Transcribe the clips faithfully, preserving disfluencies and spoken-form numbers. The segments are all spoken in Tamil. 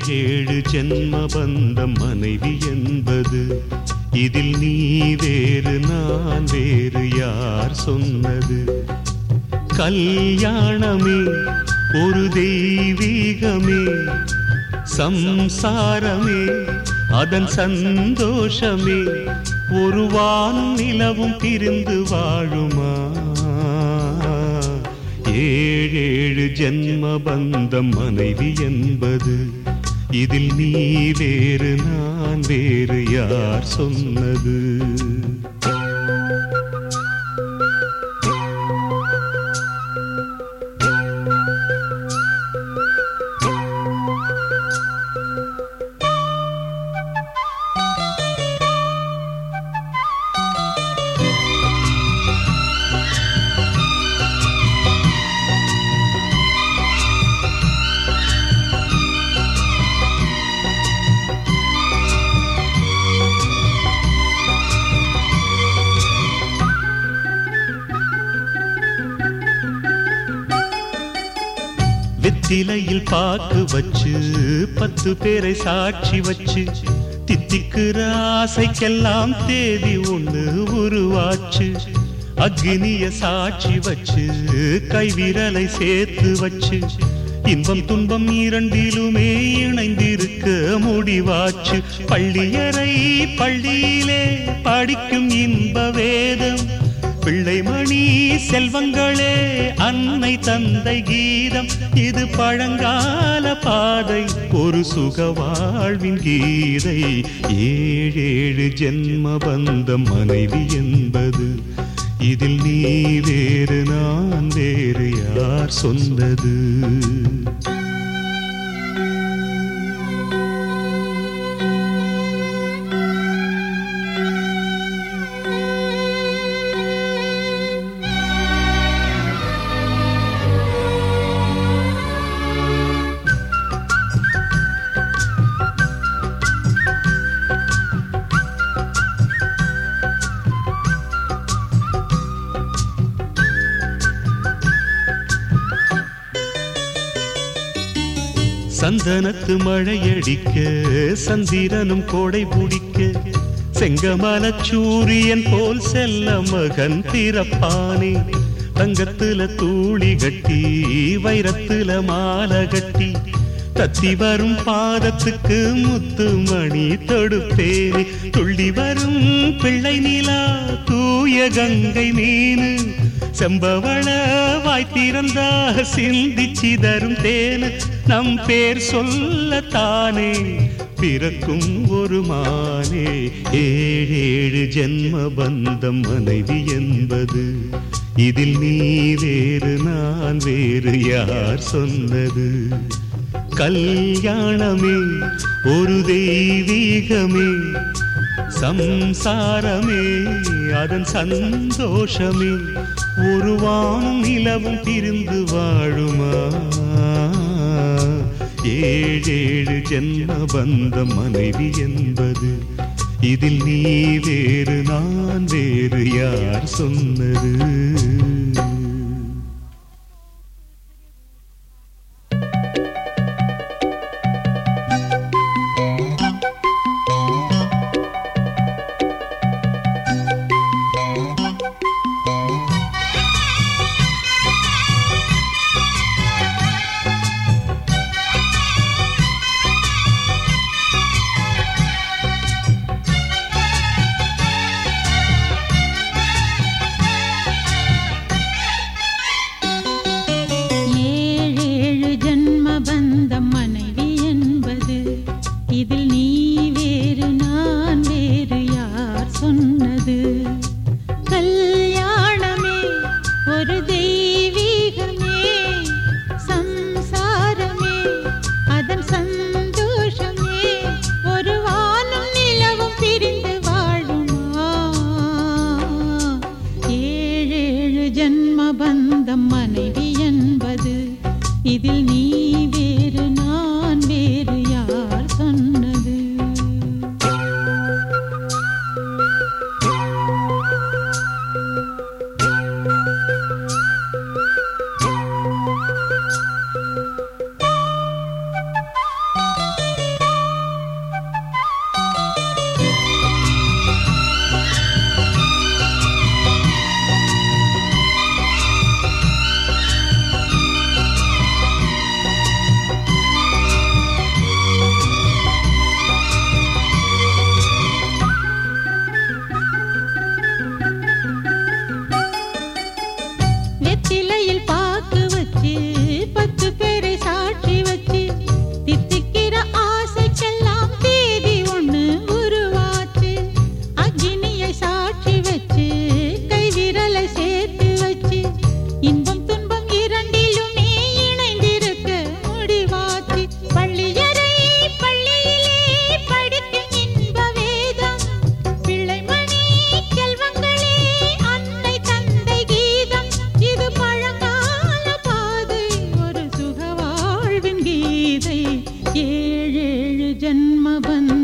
ஏழேழு ஜென்ம பந்தம் மனைவி என்பது, இதில் நீ வேறு நான் வேறு யார் சொன்னது? கல்யாணமே ஒரு தெய்வீகமே, சம்சாரமே அதன் சந்தோஷமே, ஒரு வானும் நிலவும் பிரிந்து வாழுமா? ஏழேழு ஜென்ம பந்தம் மனைவி என்பது, இதில் நீ வேறு நான் வேறு யார் சொன்னது? வெற்றிலையில் பாக்கு வச்சு பத்து பேரை சாட்சி வச்சு, தித்திக்கிற ஆசைக்கெல்லாம் தேதி ஒண்ணு உருவாச்சு. அக்னிய சாட்சி வச்சு கைவிரலை சேர்த்து வச்சு, இன்பம் துன்பம் இரண்டிலுமே இணைந்திருக்க முடிவாச்சு. பள்ளியறை பள்ளியிலே படிக்கும் இன்ப வேதம், பிள்ளைமணி செல்வங்களே அன்னை தந்தை கீதம், இது பழங்கால பாதை ஒரு சுக வாழ்வின் கீதை. ஏழேழு ஜென்ம பந்தம் மனைவி என்பது, இதில் நீ வேறு நான் வேறு யார் சொன்னது? சந்தனத்து மழையடிக்க சந்திரனும் கோடை பிடிக்க, செங்கமல சூரியன் போல் செல்ல மகன் பிறப்பானே. தங்கத்துல தூளி கட்டி வைரத்துல மாலை கட்டி, தத்தி வரும் பாதத்துக்கு முத்து மணி தொடுப்பேனே. துள்ளி வரும் பிள்ளை நிலா தூய கங்கை மீனு, செம்பவள வாய்த்திறந்தா சிந்தி சிதறும் தேனு. நம் பேர் சொல்லத்தானே பிறக்கும் ஒரு மானே. ஏழேழு ஜென்ம பந்தம் மனைவி என்பது, இதில் நீ வேறு நான் வேறு யார் சொன்னது? கல்யாணமே ஒரு தெய்வீகமே, சம்சாரமே அதன் சந்தோஷமே, ஒரு வானும் நிலவும் பிரிந்து வாழுமா? ஏழேழு ஜென்ம பந்தம் மனைவி என்பது, இதில் நீ வேறு நான் வேறு யார் சொன்னது?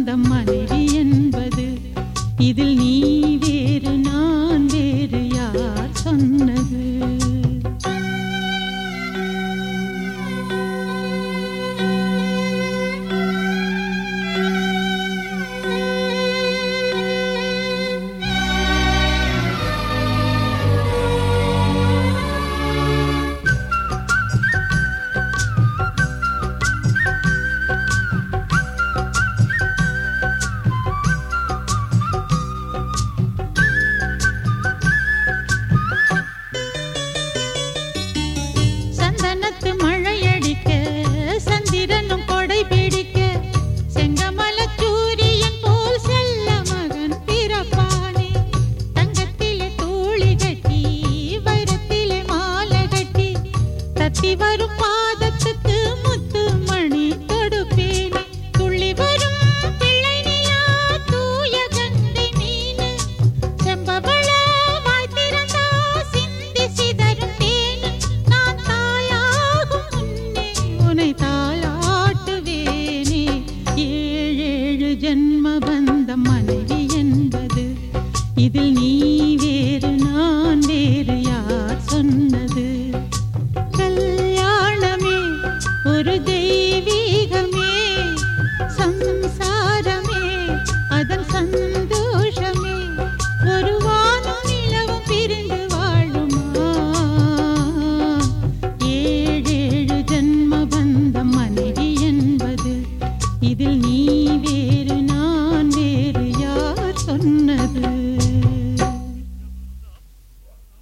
சொந்தம் மனைவி